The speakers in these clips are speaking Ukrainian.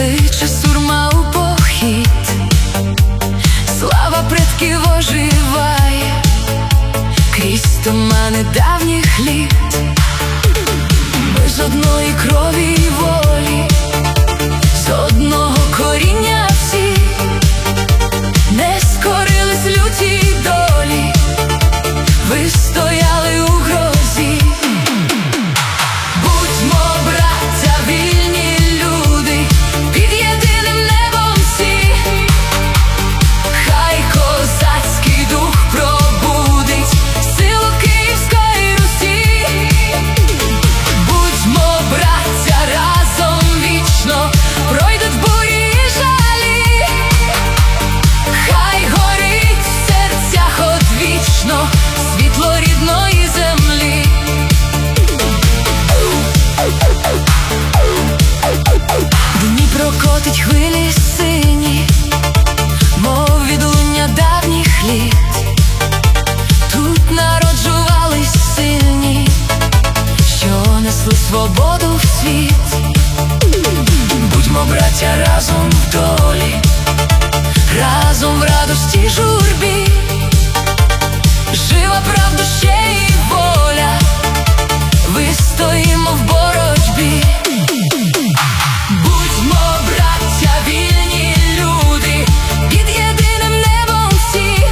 кличе сурма у похід, слава предків оживає крізь тумани давніх літ. Ми з одної крові і волі, з одного коріння всі, не скорились лютій долі, вистояли у грозі. Будьмо, браття, вільні люди, під єдиним небом всі, хай козацький дух пробудить силу Київської Русі. Будьмо, браття, разом вічно, пройдуть бурі і жалі, хай горить в серцях одвічно світло рідної землі. Дніпро котить хвилі сині, мов відлуння давніх літ. Тут народжувались сильні, що несли свободу в світ. Будьмо, браття, разом в долі, разом в радості й журбі, жива правда ще й воля, вистоїмо в боротьбі. Будьмо, браття, вільні люди, під єдиним небом всі,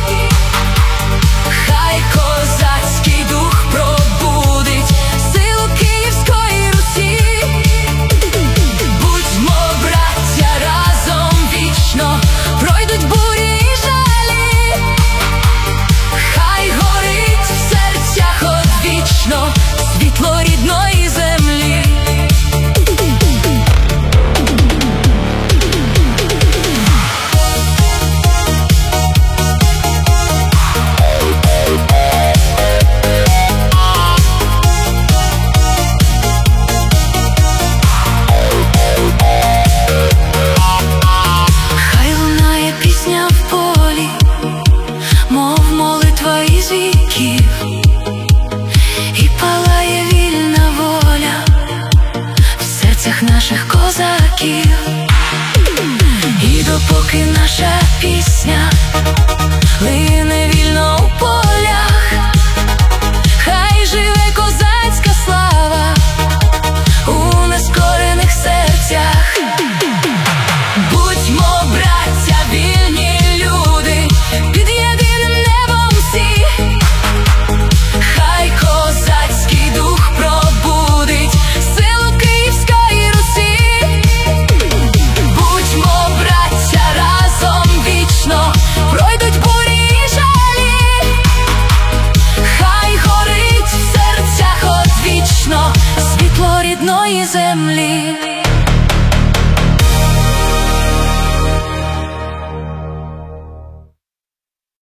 хай козацький дух пробудить силу Київської Русі. Будьмо, браття, разом вічно, пройдуть бурі і жалі, хай горить в серцях одвічно світло рідної землі. Хай лунає пісня в полі, мов молитва із віків, і палає вільна воля в серцях наших козаків. І допоки наша пісня лине